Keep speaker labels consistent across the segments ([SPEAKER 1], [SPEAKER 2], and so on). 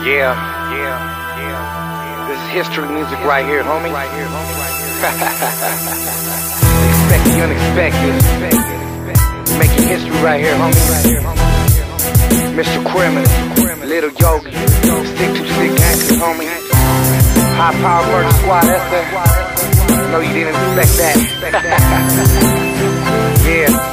[SPEAKER 1] Yeah. This is history music right here, homie. Expect the unexpected. Making history right here, homie. Mr. Criminal, Little Yogi, Stick to Stick Gangsters, homie. High Power Murder Squad, that's there. No, you didn't expect that. Yeah.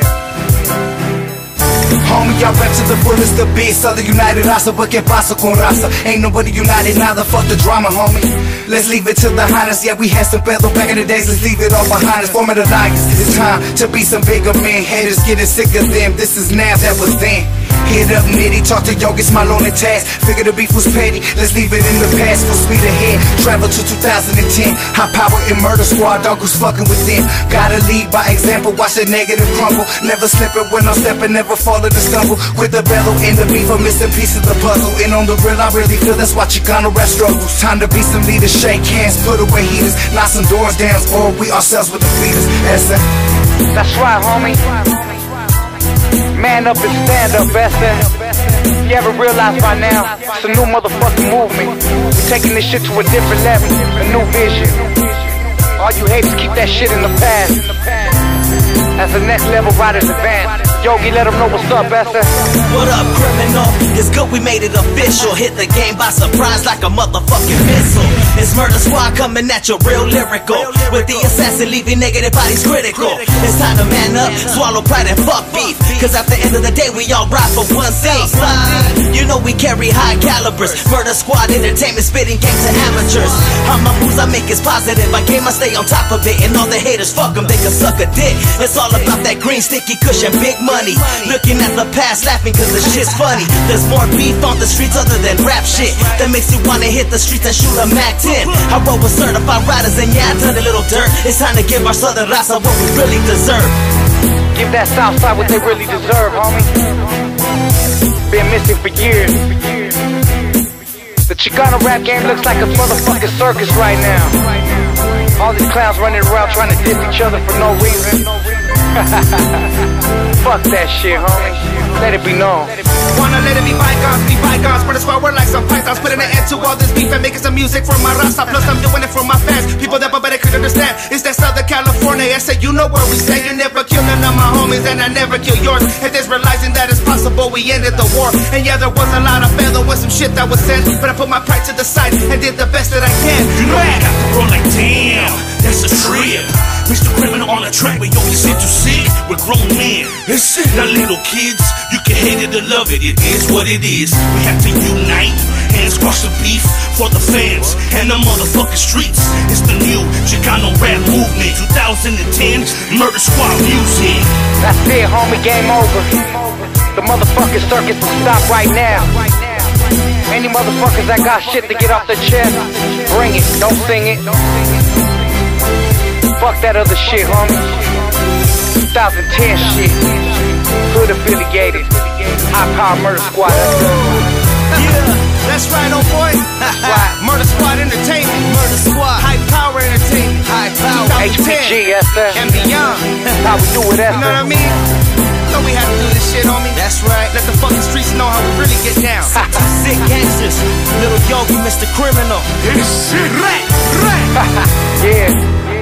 [SPEAKER 2] Homie, I rap to the fullest of beats. Southern United Raza, but que paso con raza. Ain't nobody united, neither, fuck the drama, homie. Let's leave it to the highness. Yeah, we had some pedo back in the days. Let's leave it all behind us. Forming the lions. It's time to be some bigger men. Haters getting sick of them. This is now, that was then. Hit up Nitty, talk to Yogi, smile on the task. Figure the beef was petty, let's leave it in the past. Full speed ahead, travel to 2010. High Power and Murder Squad, dog who's fucking with them. Gotta lead by example, watch the negative crumble. Never slipping when I'm stepping, never falling to stumble. With the bellow in the beef, I'm missing pieces of the puzzle. And on the real, I really feel that's why Chicano rap struggles. Time to be some leaders, shake hands, put away heaters. Knock some doors down, or we ourselves with the leaders.
[SPEAKER 1] That's right, homie. Man up and stand up, Esther. You ever realize by now, it's a new motherfucking movement. We're taking this shit to a different level, a new vision. All you haters keep that shit in the past. As the next level riders advance. Yogi, let them know what's up, Esther.
[SPEAKER 3] What up, criminal? It's good we made it official. Hit the game by surprise like a motherfucking missile. It's Murder Squad coming at you real lyrical. With the assassin leaving negative bodies critical. It's time to man up, swallow pride and fuck beef. Cause at the end of the day we all ride for one thing. You know we carry high calibers. Murder Squad entertainment spitting game to amateurs. How my moves I make is positive. I game I stay on top of it. And all the haters fuck them, they can suck a dick. It's all about that green sticky cushion, big money. Looking at the past, laughing cause the shit's funny. There's more beef on the streets other than rap shit that makes you wanna hit the streets and shoot a Mac 10. I roll with certified riders and yeah, I done a little dirt. It's time to give our Southern Raza what we really deserve.
[SPEAKER 1] Give that South Side what they really deserve, homie. Been missing for years. The Chicano rap game looks like a motherfucking circus right now. All these clowns running around trying to diss each other for no reason. Fuck that shit, homie. Let it be known.
[SPEAKER 4] Wanna let it be bygones. Murder Squad, we're like some pythons. Putting an end to all this beef and making some music for my raza. Plus I'm doing it for my fans. People that better could understand. It's that Southern California. I said, you know where we stay. You never kill none of my homies and I never kill yours. And there's realizing that it's possible we ended the war. And yeah, there was a lot of failure with some shit that was said. But I put my pride to the side and did the best that I can.
[SPEAKER 5] You know we got to roll like damn. That's a trip. Mr. Criminal on the track, we always sit too sick. We're grown men, not little kids. You can hate it or love it, it is what it is. We have to unite and squash the beef for the fans and the motherfucking streets. It's the new Chicano rap movement, 2010 Murder Squad music.
[SPEAKER 1] That's it, homie, game over. The motherfucking circus will stop right now. Any motherfuckers that got shit to get off their chest, bring it, don't sing it. Fuck that other shit, homie. 2010 shit. Hood affiliated. High Power Murder Squad.
[SPEAKER 4] Yeah, that's right, oh boy.
[SPEAKER 1] Right.
[SPEAKER 4] Murder Squad Entertainment.
[SPEAKER 3] Murder Squad,
[SPEAKER 4] High Power Entertainment.
[SPEAKER 3] high power.
[SPEAKER 4] 2010
[SPEAKER 1] HPG, Esther.
[SPEAKER 4] and beyond.
[SPEAKER 1] How we do it,
[SPEAKER 4] You know what I
[SPEAKER 1] Esther.
[SPEAKER 4] mean? So we have to do this shit, homie.
[SPEAKER 3] That's right.
[SPEAKER 4] Let the fucking streets know how we really get down.
[SPEAKER 3] Sick gangsters, Little Yogi, Mr. Criminal.
[SPEAKER 4] Rat.
[SPEAKER 1] Yeah.